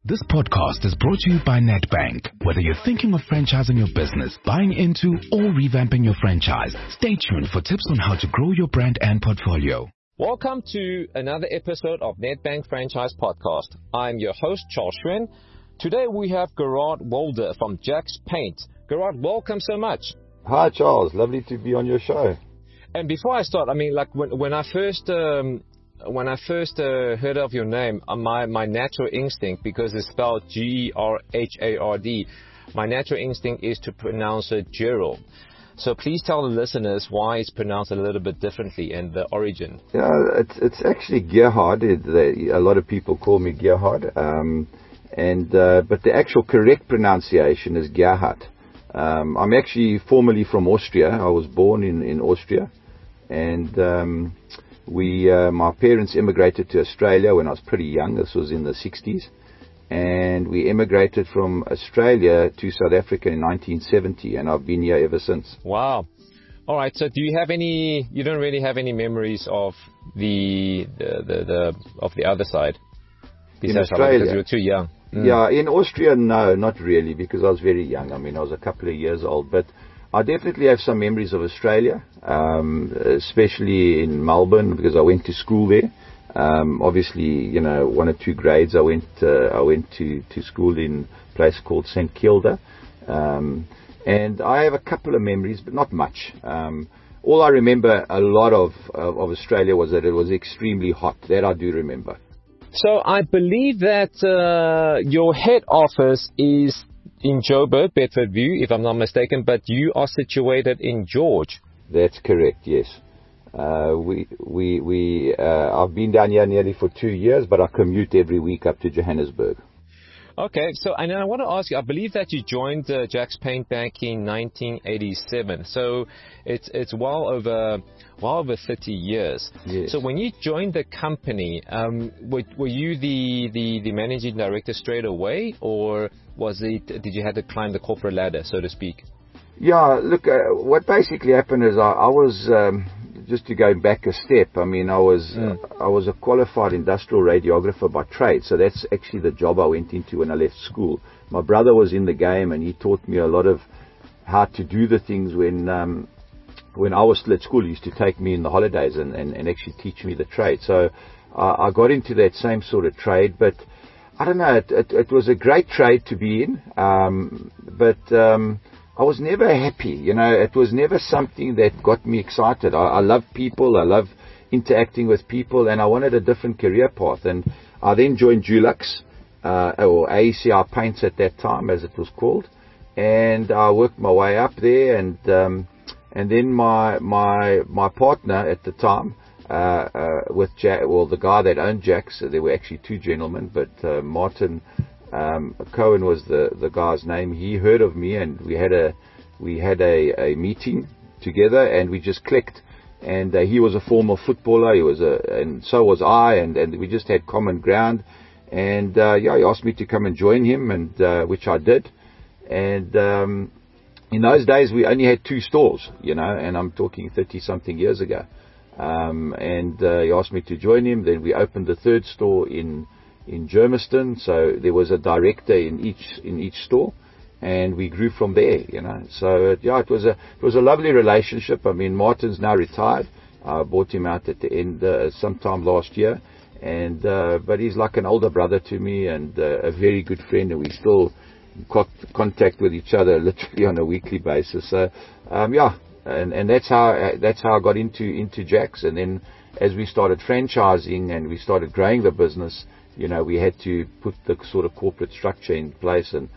This podcast is brought to you by Nedbank. Whether you're thinking of franchising your business, buying into, or revamping your franchise, stay tuned for tips on how to grow your brand and portfolio. Welcome to another episode of Nedbank Franchise Podcast. I'm your host, Charles Schwen. Today we have Gerard Walder from Jack's Paint. Gerard, welcome so much. Hi, Charles. Lovely to be on your show. And before I start, when I first heard of your name, my natural instinct, because it's spelled G-R-H-A-R-D, my natural instinct is to pronounce it Gerald. So please tell the listeners why it's pronounced a little bit differently and the origin. Yeah, it's actually Gerhard. A lot of people call me Gerhard, but the actual correct pronunciation is Gerhard. I'm actually formerly from Austria. I was born in Austria, and my parents immigrated to Australia when I was pretty young. This was in the 60s. And we immigrated from Australia to South Africa in 1970, and I've been here ever since. Wow. All right. So you don't really have any memories of the other side? In Australia? Because you were too young. Yeah, in Austria, no, not really, because I was very young. I was a couple of years old. But I definitely have some memories of Australia, especially in Melbourne, because I went to school there. Obviously, 1 or 2 grades. I went to school in a place called St Kilda, and I have a couple of memories, but not much. All I remember a lot of Australia was that it was extremely hot. That I do remember. So I believe that your head office is in Joburg, Bedfordview, if I'm not mistaken, but you are situated in George. That's correct. Yes. I've been down here nearly for 2 years, but I commute every week up to Johannesburg. Okay, so and then I want to ask you, I believe that you joined Jack's Paint back in 1987, so it's well over 30 years. Yes. So when you joined the company, were you the managing director straight away, or did you have to climb the corporate ladder, so to speak? Yeah, look, what basically happened is I was, just to go back a step, I was a qualified industrial radiographer by trade, so that's actually the job I went into when I left school. My brother was in the game, and he taught me a lot of how to do the things when I was still at school. He used to take me in the holidays and actually teach me the trade. So I got into that same sort of trade, but I don't know, it was a great trade to be in, but I was never happy, it was never something that got me excited. I love people, I love interacting with people, and I wanted a different career path. And I then joined Dulux, or AECR Paints at that time, as it was called, and I worked my way up there, and then my partner at the time, with the guy that owned Jack's, there were actually 2 gentlemen, but Martin Cohen was the guy's name. He heard of me, and we had a meeting together, and we just clicked. And he was a former footballer, and so was I, and we just had common ground. And he asked me to come and join him, and which I did. And in those days we only had 2 stores, and I'm talking 30-something years ago. And he asked me to join him. Then we opened the 3rd store in Germiston, so there was a director in each store, and we grew from there, So it was a lovely relationship. Martin's now retired. I bought him out at the end sometime last year, and but he's like an older brother to me, and a very good friend, and we still got contact with each other literally on a weekly basis. So and that's how I got into Jack's. And then as we started franchising and we started growing the business, we had to put the sort of corporate structure in place, and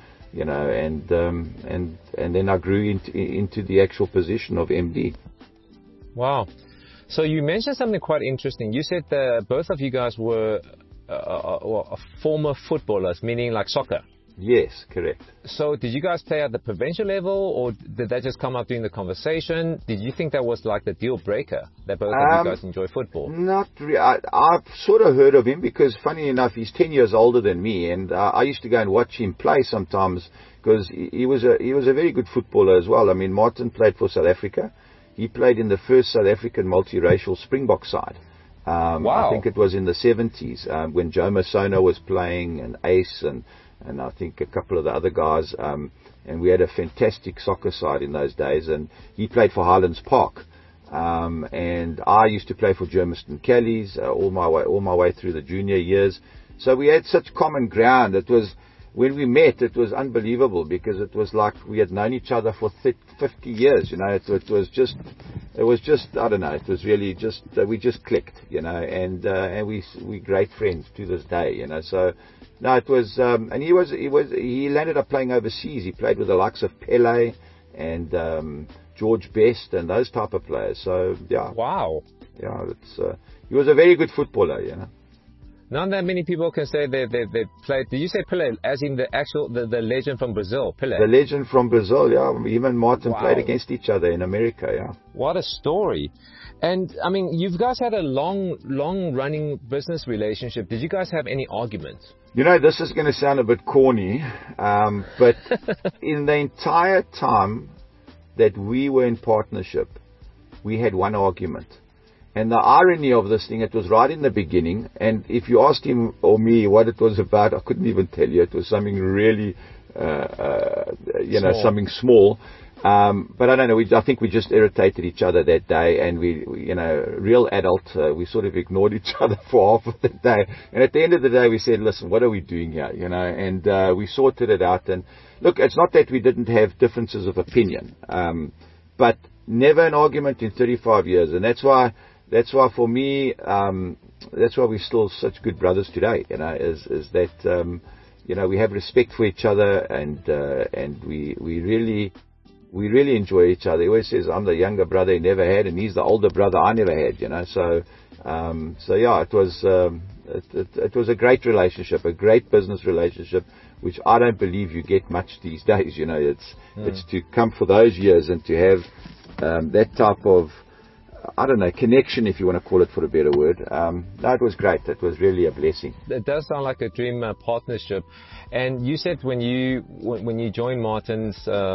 then I grew into the actual position of MD. Wow. So you mentioned something quite interesting. You said that both of you guys were former footballers, meaning like soccer. Yes, correct. So did you guys play at the provincial level, or did that just come up during the conversation? Did you think that was like the deal breaker, that both of you guys enjoy football? Not really. I've sort of heard of him because, funny enough, he's 10 years older than me, and I used to go and watch him play sometimes because he was a very good footballer as well. Martin played for South Africa. He played in the first South African multiracial Springbok side. Wow. I think it was in the 70s when Joe Masona was playing, and Ace, and I think a couple of the other guys. And we had a fantastic soccer side in those days. And he played for Highlands Park. And I used to play for Germiston Kellys all my way through the junior years. So we had such common ground. It was, when we met, it was unbelievable, because it was like we had known each other for 50 years. You know, it was just I don't know. It was really just we just clicked. You know, and we great friends to this day. You know, so. No, it was, and he landed up playing overseas. He played with the likes of Pele and George Best and those type of players. So yeah. Wow. Yeah, he was a very good footballer. You know. Not that many people can say they played. Did you say Pele, as in the legend from Brazil, Pele? The legend from Brazil, yeah. Him and Martin Wow. played against each other in America, yeah. What a story. And, I mean, you guys had a long-running business relationship. Did you guys have any arguments? You know, this is going to sound a bit corny, but in the entire time that we were in partnership, we had one argument. And the irony of this thing, it was right in the beginning, and if you asked him or me what it was about, I couldn't even tell you. It was something really, something small. But I don't know, I think we just irritated each other that day, and we real adult, we sort of ignored each other for half of the day. And at the end of the day, we said, listen, what are we doing here? You know, and we sorted it out. And look, it's not that we didn't have differences of opinion, but never an argument in 35 years. And that's why for me, that's why we're still such good brothers today, you know, is that, we have respect for each other, and we really enjoy each other. He always says, I'm the younger brother he never had, and he's the older brother I never had, you know. So yeah, it was a great relationship, a great business relationship, which I don't believe you get much these days, you know. It's to come for those years and to have that type of, I don't know, connection, if you want to call it for a better word. No, it was great. It was really a blessing. It does sound like a dream partnership. And you said when you joined Martin's,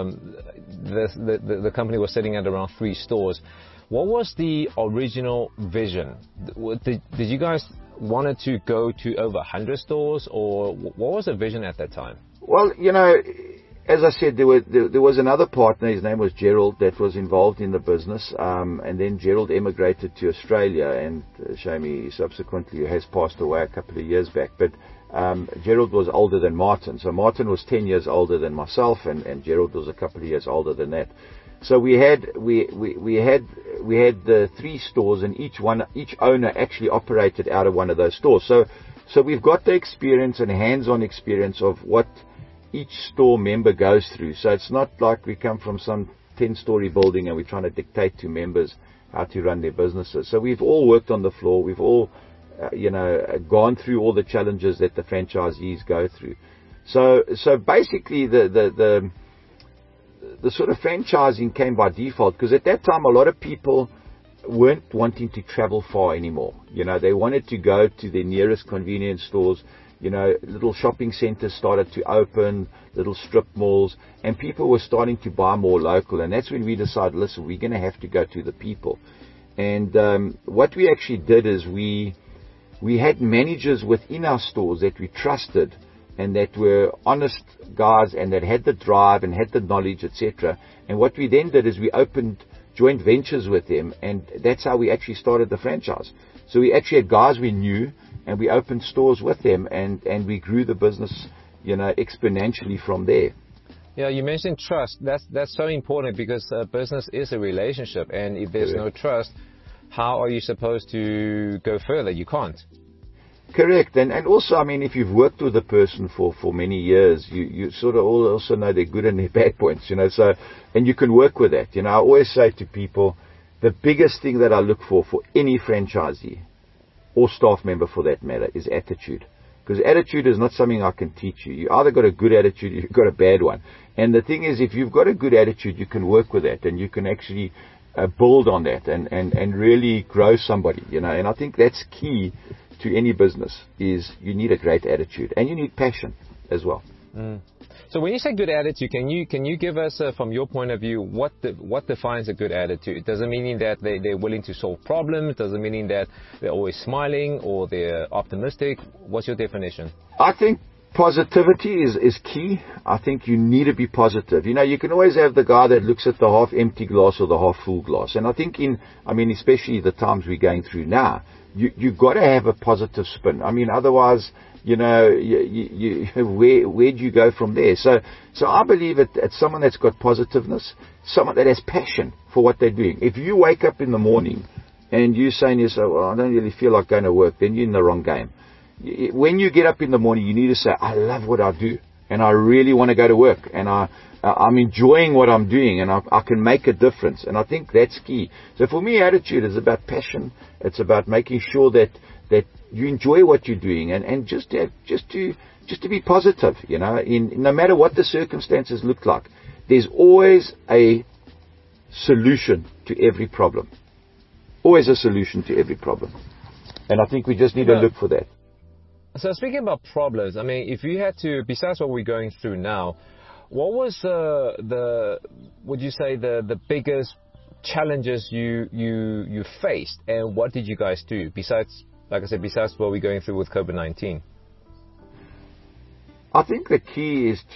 the company was sitting at around 3 stores. What was the original vision? Did you guys wanted to go to over 100 stores, or what was the vision at that time? Well, you know, as I said, there was another partner. His name was Gerald, that was involved in the business, and then Gerald emigrated to Australia, and he subsequently has passed away a couple of years back. But Gerald was older than Martin, so Martin was 10 years older than myself, and Gerald was a couple of years older than that. So we had the 3 stores, and each owner actually operated out of one of those stores. So we've got the experience and hands-on experience of what each store member goes through. So it's not like we come from some 10-story building and we're trying to dictate to members how to run their businesses. So we've all worked on the floor. We've all, gone through all the challenges that the franchisees go through. So basically the sort of franchising came by default, because at that time a lot of people weren't wanting to travel far anymore. You know, they wanted to go to their nearest convenience stores. You know, little shopping centers started to open, little strip malls, and people were starting to buy more local. And that's when we decided, listen, we're going to have to go to the people. And what we actually did is we had managers within our stores that we trusted, and that were honest guys, and that had the drive and had the knowledge, etc. And what we then did is we opened joint ventures with them, and that's how we actually started the franchise. So we actually had guys we knew, and we opened stores with them, and we grew the business, exponentially from there. Yeah, you mentioned trust. That's so important, because business is a relationship, and if there's no trust, how are you supposed to go further? You can't. Correct. And also, I mean, if you've worked with a person for many years, you sort of also know their good and their bad points, so, and you can work with that. I always say to people, the biggest thing that I look for any franchisee, or staff member for that matter, is attitude. Because attitude is not something I can teach you. You either got a good attitude or you've got a bad one. And the thing is, if you've got a good attitude, you can work with that, and you can actually build on that and really grow somebody, And I think that's key to any business, is you need a great attitude, and you need passion as well. So when you say good attitude, can you give us, from your point of view, what defines a good attitude? Does it mean that they're willing to solve problems? Does it mean that they're always smiling or they're optimistic? What's your definition? I think positivity is key. I think you need to be positive. You can always have the guy that looks at the half empty glass or the half full glass. And I think especially the times we're going through now, you've got to have a positive spin. Otherwise, where do you go from there? So I believe it's someone that's got positiveness, someone that has passion for what they're doing. If you wake up in the morning and you're saying to yourself, well, I don't really feel like going to work, then you're in the wrong game. When you get up in the morning, you need to say, I love what I do, and I really want to go to work, and I'm enjoying what I'm doing, and I can make a difference. And I think that's key. So for me, attitude is about passion. It's about making sure that you enjoy what you're doing, and just to be positive. No matter what the circumstances look like, there's always a solution to every problem. Always a solution to every problem. And I think we just need to look for that. So speaking about problems, if you had to, besides what we're going through now, what was would you say the biggest challenges you faced, and what did you guys do besides, like I said, besides what we're going through with COVID-19? I think the key is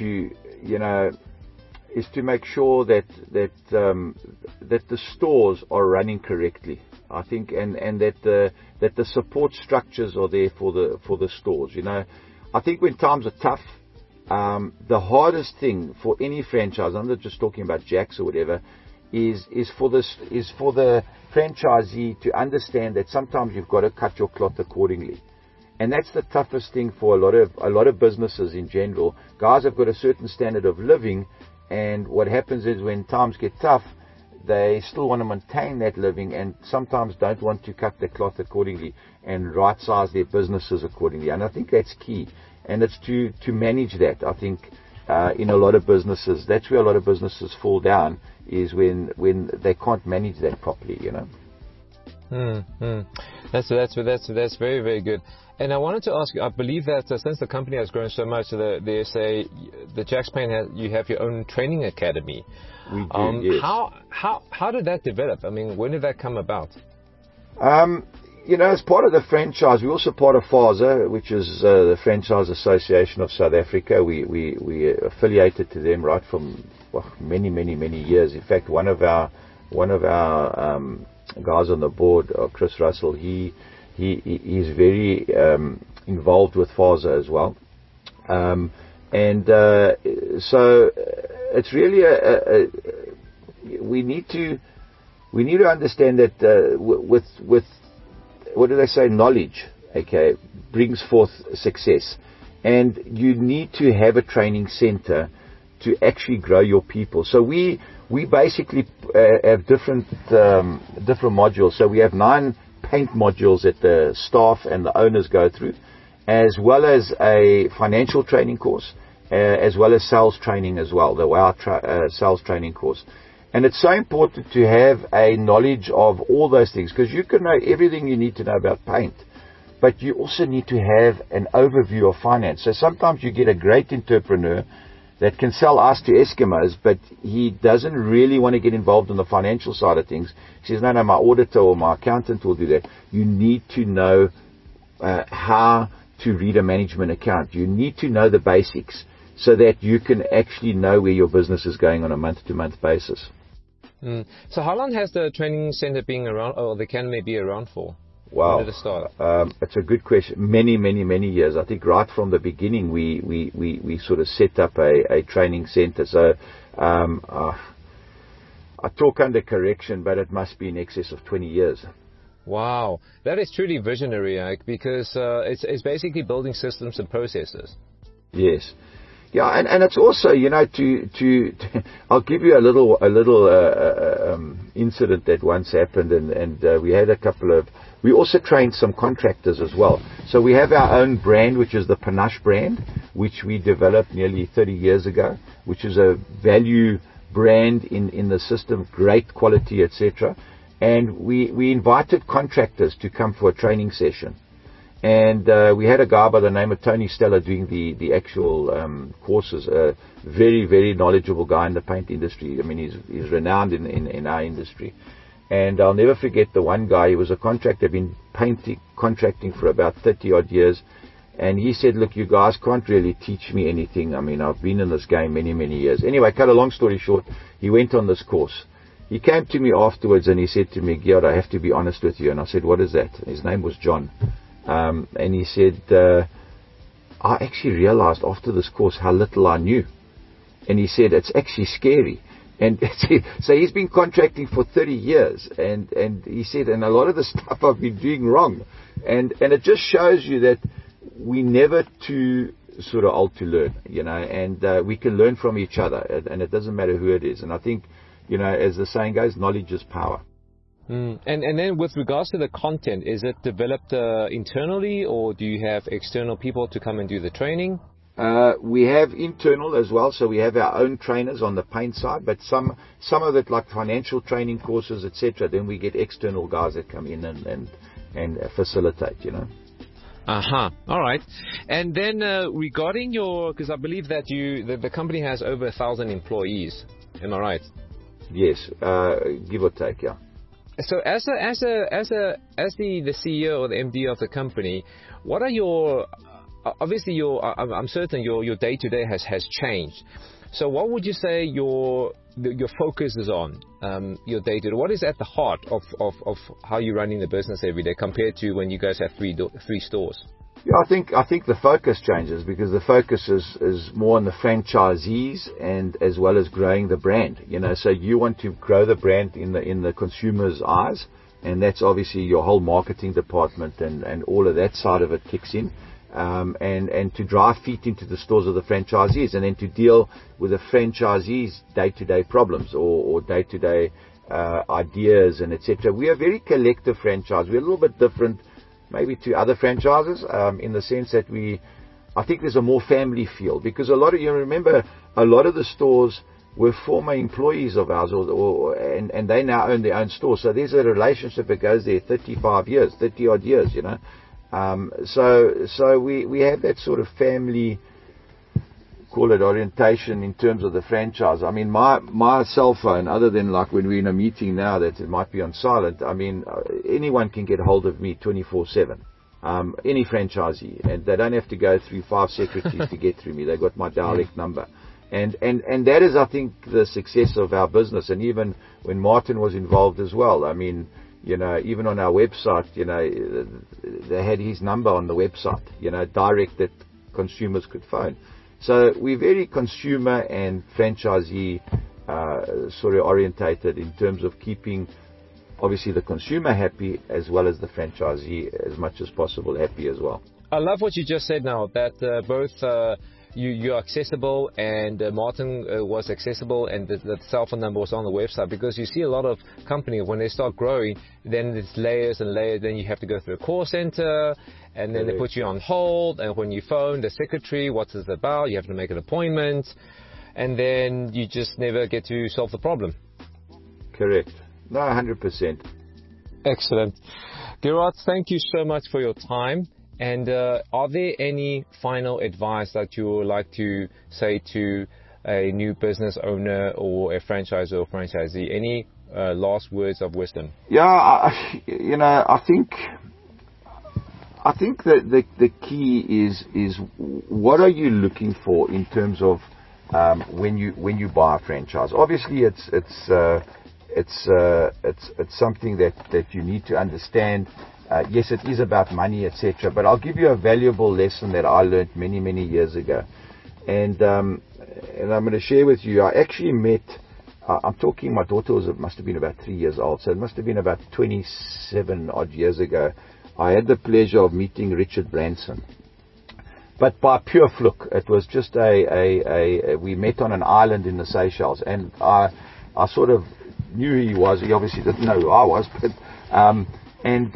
to make sure that the stores are running correctly. I think, and that the support structures are there for the stores. I think when times are tough, the hardest thing for any franchise, I'm not just talking about Jacks or whatever, is for the franchisee to understand that sometimes you've got to cut your cloth accordingly. And that's the toughest thing for a lot of businesses in general. Guys have got a certain standard of living, and what happens is when times get tough, they still want to maintain that living and sometimes don't want to cut the cloth accordingly and right-size their businesses accordingly. And I think that's key. And it's to manage that. I think in a lot of businesses, that's where a lot of businesses fall down, is when they can't manage that properly, That's very, very good. And I wanted to ask you, I believe that since the company has grown so much, the Jacks Paint you have your own training academy. We do, yes. How did that develop? When did that come about? As part of the franchise, we're also part of FASA, which is the Franchise Association of South Africa. We affiliated to them right from many, many, many years. In fact, one of our guys on the board, Chris Russell, he's very involved with FASA as well. So it's really we need to understand that with what do they say, knowledge, okay, brings forth success, and you need to have a training center to actually grow your people. So we basically have different modules. So we have 9 paint modules that the staff and the owners go through, as well as a financial training course, as well as sales training as well, the WOW sales training course. And it's so important to have a knowledge of all those things, because you can know everything you need to know about paint, but you also need to have an overview of finance. So sometimes you get a great entrepreneur that can sell ice to Eskimos, but he doesn't really want to get involved in the financial side of things. He says, no, my auditor or my accountant will do that. You need to know how to read a management account. You need to know the basics so that you can actually know where your business is going on a month-to-month basis. So how long has the training center been around, or the academy be around for? Wow. When did it start? It's a good question. Many, many, many years. I think right from the beginning we sort of set up a training center. So I talk under correction, but it must be in excess of 20 years. Wow. That is truly visionary, because it's basically building systems and processes. Yes. Yeah, and it's also, I'll give you a little incident that once happened, and we had we also trained some contractors as well. So we have our own brand, which is the Panache brand, which we developed nearly 30 years ago, which is a value brand in the system, great quality, etc. And we invited contractors to come for a training session. And we had a guy by the name of Tony Stella doing the actual courses. A very, very knowledgeable guy in the paint industry. I mean, he's renowned in our industry. And I'll never forget the one guy. He was a contractor, been contracting for about 30 odd years. And he said, look, you guys can't really teach me anything. I mean, I've been in this game many, many years. Anyway, cut a long story short, he went on this course. He came to me afterwards and he said to me, Geert, I have to be honest with you. And I said, what is that? His name was John. And he said, I actually realized after this course how little I knew. And he said, it's actually scary. And so he's been contracting for 30 years. And he said, and a lot of the stuff I've been doing wrong. And it just shows you that we never too sort of old to learn, you know, and we can learn from each other. And it doesn't matter who it is. And I think, you know, as the saying goes, knowledge is power. And then with regards to the content, is it developed internally, or do you have external people to come and do the training? We have internal as well, so we have our own trainers on the paint side, but some of it, like financial training courses, etc., then we get external guys that come in and facilitate, you know. All right. And then regarding because I believe that the company has over 1,000 employees. Am I right? Yes, give or take, yeah. So as the CEO or the MD of the company, what are your obviously I'm certain your day-to-day has changed. So what would you say your focus is on your day-to-day? What is at the heart of how you're running the business every day compared to when you guys have three stores? Yeah, I think the focus changes because the focus is more on the franchisees and as well as growing the brand. You know, so you want to grow the brand in the consumer's eyes, and that's obviously your whole marketing department and all of that side of it kicks in. And to drive feet into the stores of the franchisees, and then to deal with the franchisees' day-to-day problems or day-to-day ideas and etc. We are very collective franchise. We're a little bit different maybe to other franchises in the sense that I think there's a more family feel, because you remember a lot of the stores were former employees of ours and they now own their own store. So there's a relationship that goes there 30 odd years, you know. So we have that sort of family, call it orientation in terms of the franchise. I mean, my cell phone, other than like when we're in a meeting now that it might be on silent, I mean, anyone can get hold of me 24/7. Any franchisee, and they don't have to go through 5 secretaries to get through me. They've got my direct number. And that is, I think, the success of our business. And even when Martin was involved as well, I mean, you know, even on our website, you know, they had his number on the website, you know, direct that consumers could phone. So we're very consumer and franchisee sort of orientated in terms of keeping, obviously, the consumer happy as well as the franchisee as much as possible happy as well. I love what you just said now, that both you're accessible and Martin was accessible, and the cell phone number was on the website, because you see a lot of companies when they start growing, then it's layers and layers, then you have to go through a call center, and then they put you on hold, and when you phone the secretary, what's it about, you have to make an appointment, and then you just never get to solve the problem. Correct. No, 100%. Excellent. Gerard, thank you so much for your time. And are there any final advice that you would like to say to a new business owner or a franchisor or franchisee? Any last words of wisdom? Yeah, I think that the key is what are you looking for in terms of when you buy a franchise. Obviously, it's something that you need to understand. Yes, it is about money, etc. But I'll give you a valuable lesson that I learned many, many years ago. And I'm going to share with you, I actually met, I'm talking, my daughter must have been about 3 years old, so it must have been about 27 odd years ago. I had the pleasure of meeting Richard Branson. But by pure fluke, it was just we met on an island in the Seychelles, and I sort of knew who he was. He obviously didn't know who I was, but, and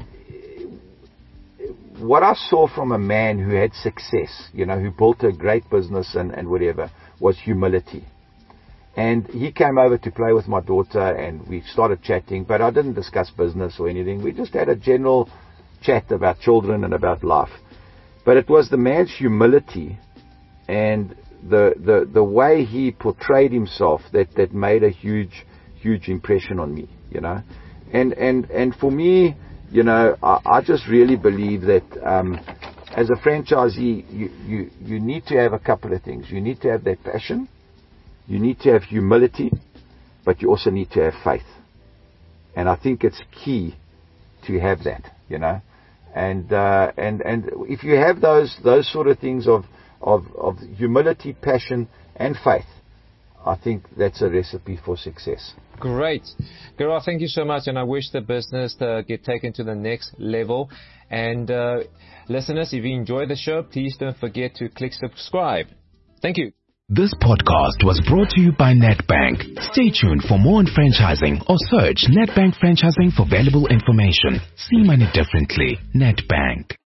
what I saw from a man who had success, you know, who built a great business and whatever, was humility. And he came over to play with my daughter, and we started chatting, but I didn't discuss business or anything. We just had a general chat about children and about life. But it was the man's humility and the way he portrayed himself that made a huge impression on me, you know. And for me, you know, I just really believe that as a franchisee, you need to have a couple of things. You need to have that passion, you need to have humility, but you also need to have faith. And I think it's key to have that, you know. And if you have those sort of things of humility, passion, and faith, I think that's a recipe for success. Great. Gerard, thank you so much, and I wish the business to get taken to the next level. And listeners, if you enjoy the show, please don't forget to click subscribe. Thank you. This podcast was brought to you by Nedbank. Stay tuned for more on franchising or search Nedbank Franchising for valuable information. See money differently. Nedbank.